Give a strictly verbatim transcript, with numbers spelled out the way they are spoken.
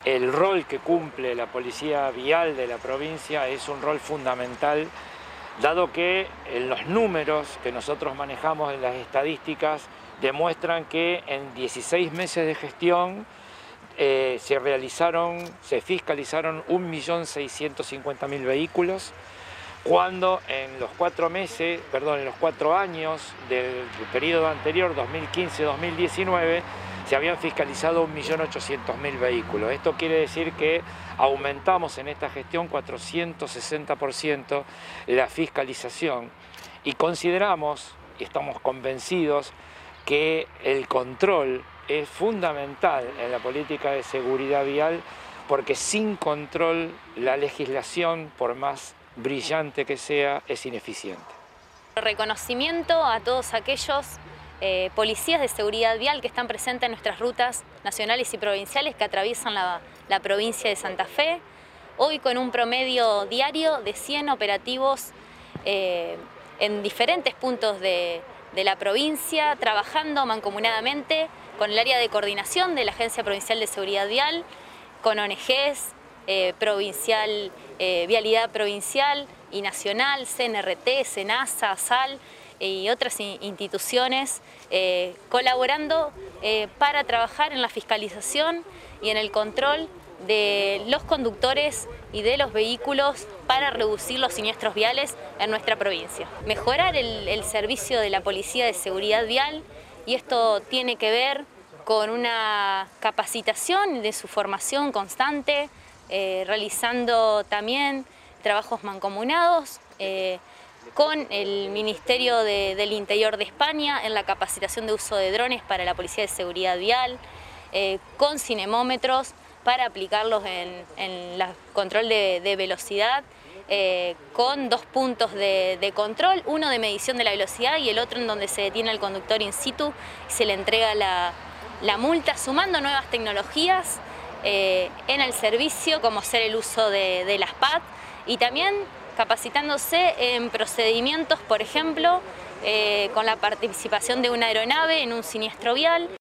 el rol que cumple la policía vial de la provincia es un rol fundamental, dado que en los números que nosotros manejamos en las estadísticas demuestran que en dieciséis meses de gestión eh, se realizaron, se fiscalizaron un millón seiscientos cincuenta mil vehículos, cuando en los cuatro meses, perdón, en los cuatro años del periodo anterior, dos mil quince a dos mil diecinueve, se habían fiscalizado un millón ochocientos mil vehículos. Esto quiere decir que aumentamos en esta gestión cuatrocientos sesenta por ciento la fiscalización y consideramos, y estamos convencidos, que el control es fundamental en la política de seguridad vial, porque sin control la legislación, por más brillante que sea, es ineficiente. Reconocimiento a todos aquellos eh, policías de seguridad vial que están presentes en nuestras rutas nacionales y provinciales que atraviesan la, la provincia de Santa Fe, hoy con un promedio diario de cien operativos eh, en diferentes puntos de, de la provincia, trabajando mancomunadamente con el área de coordinación de la Agencia Provincial de Seguridad Vial, con O N Ges, eh, provincial, eh, Vialidad Provincial y Nacional, C N R T, SENASA, SAL y otras instituciones, eh, colaborando eh, para trabajar en la fiscalización y en el control de los conductores y de los vehículos para reducir los siniestros viales en nuestra provincia. Mejorar el, el servicio de la Policía de Seguridad Vial, y esto tiene que ver con una capacitación de su formación constante, eh, realizando también trabajos mancomunados eh, con el Ministerio de, del Interior de España en la capacitación de uso de drones para la Policía de Seguridad Vial, eh, con cinemómetros para aplicarlos en el control de, de velocidad, eh, con dos puntos de, de control, uno de medición de la velocidad y el otro en donde se detiene al conductor in situ y se le entrega la, la multa, sumando nuevas tecnologías eh, en el servicio, como ser el uso de, de las P A D, y también capacitándose en procedimientos, por ejemplo, eh, con la participación de una aeronave en un siniestro vial.